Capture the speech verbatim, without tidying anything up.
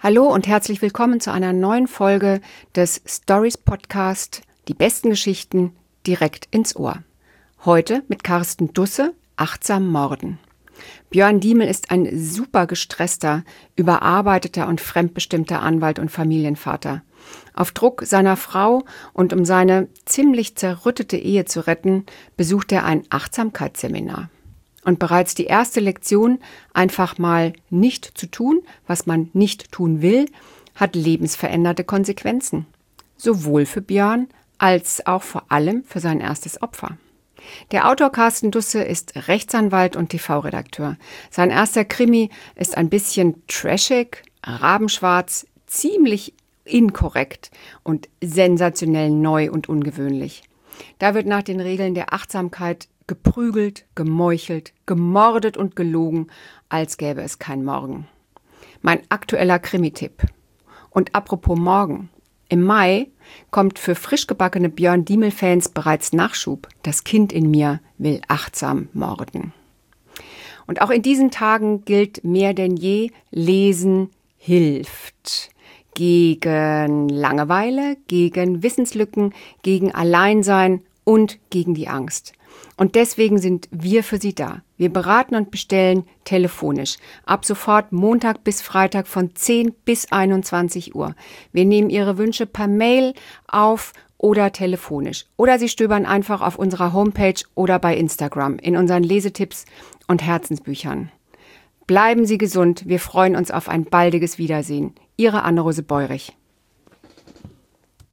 Hallo und herzlich willkommen zu einer neuen Folge des Stories Podcast Die besten Geschichten direkt ins Ohr. Heute mit Carsten Dusse, Achtsam Morden. Björn Diemel ist ein super gestresster, überarbeiteter und fremdbestimmter Anwalt und Familienvater. Auf Druck seiner Frau und um seine ziemlich zerrüttete Ehe zu retten, besucht er ein Achtsamkeitsseminar. Und bereits die erste Lektion, einfach mal nicht zu tun, was man nicht tun will, hat lebensveränderte Konsequenzen. Sowohl für Björn als auch vor allem für sein erstes Opfer. Der Autor Carsten Dusse ist Rechtsanwalt und T V-Redakteur. Sein erster Krimi ist ein bisschen trashig, rabenschwarz, ziemlich inkorrekt und sensationell neu und ungewöhnlich. Da wird nach den Regeln der Achtsamkeit geprügelt, gemeuchelt, gemordet und gelogen, als gäbe es kein Morgen. Mein aktueller Krimi-Tipp. Und apropos Morgen. Im Mai kommt für frisch gebackene Björn Diemel-Fans bereits Nachschub. Das Kind in mir will achtsam morden. Und auch in diesen Tagen gilt mehr denn je, Lesen hilft. Gegen Langeweile, gegen Wissenslücken, gegen Alleinsein und gegen die Angst. Und deswegen sind wir für Sie da. Wir beraten und bestellen telefonisch. Ab sofort Montag bis Freitag von zehn bis einundzwanzig Uhr. Wir nehmen Ihre Wünsche per Mail auf oder telefonisch. Oder Sie stöbern einfach auf unserer Homepage oder bei Instagram in unseren Lesetipps und Herzensbüchern. Bleiben Sie gesund. Wir freuen uns auf ein baldiges Wiedersehen. Ihre Anne-Rose Beurich.